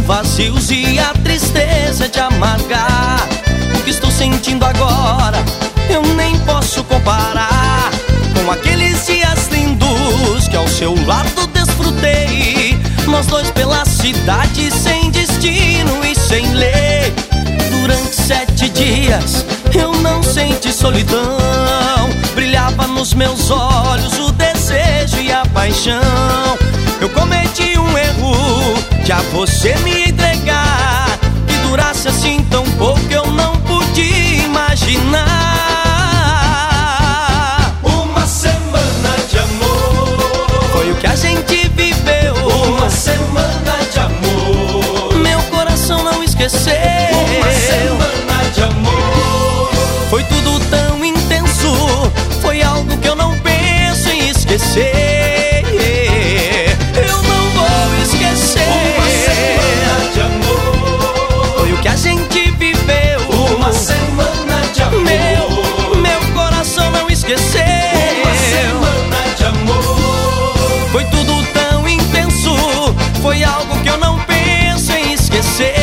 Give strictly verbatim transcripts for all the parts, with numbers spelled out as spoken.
vazios e a tristeza de amargar. O que estou sentindo agora eu nem posso comparar com aqueles dias lindos que ao seu lado desfrutei. Nós dois pela cidade sem destino e sem lei. Durante sete dias eu não senti solidão. Brilhava nos meus olhos o desejo e a paixão. Eu cometi um erro de a você me entregar, que durasse assim tão pouco eu não podia imaginar. Uma semana de amor foi o que a gente viveu. Uma semana de amor meu coração não esqueceu. Uma semana de amor foi tudo tão intenso, foi algo que eu não penso em esquecer. Eu não vou esquecer. Uma semana de amor foi o que a gente viveu. Uma semana de amor meu, meu coração não esqueceu. Uma semana de amor foi tudo tão intenso, foi algo que eu não penso em esquecer.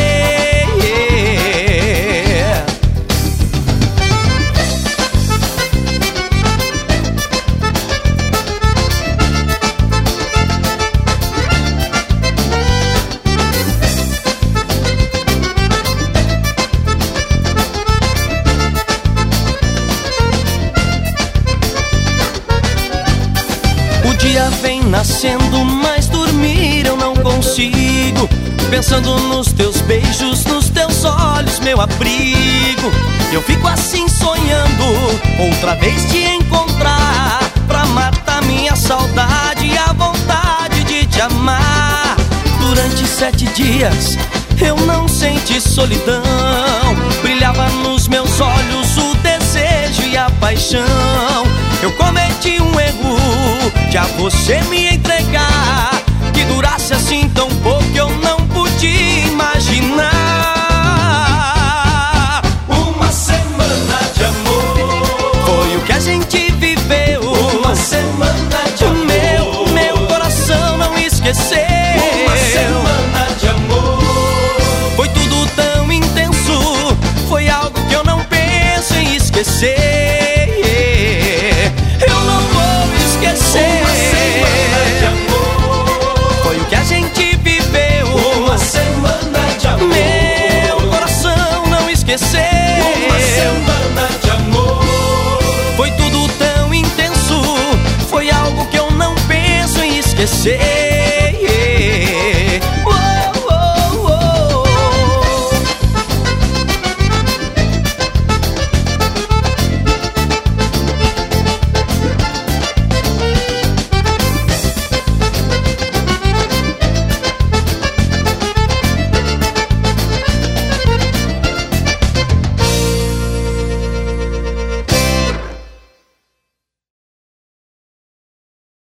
O dia vem nascendo, mas dormir eu não consigo. Pensando nos teus beijos, nos teus olhos, meu abrigo. Eu fico assim sonhando, outra vez te encontrar, pra matar minha saudade e a vontade de te amar. Durante sete dias eu não senti solidão. Brilhava nos meus olhos o desejo e a paixão. Eu cometi um erro de a você me entregar, que durasse assim tão pouco eu não podia imaginar. Uma semana de amor foi o que a gente viveu. Uma semana de amor meu, meu coração não esqueceu. Uma semana de amor foi tudo tão intenso, foi algo que eu não penso em esquecer. Eu não vou esquecer. Uma semana de amor foi o que a gente viveu. Uma semana de amor meu coração não esqueceu. Uma semana de amor foi tudo tão intenso, foi algo que eu não penso em esquecer.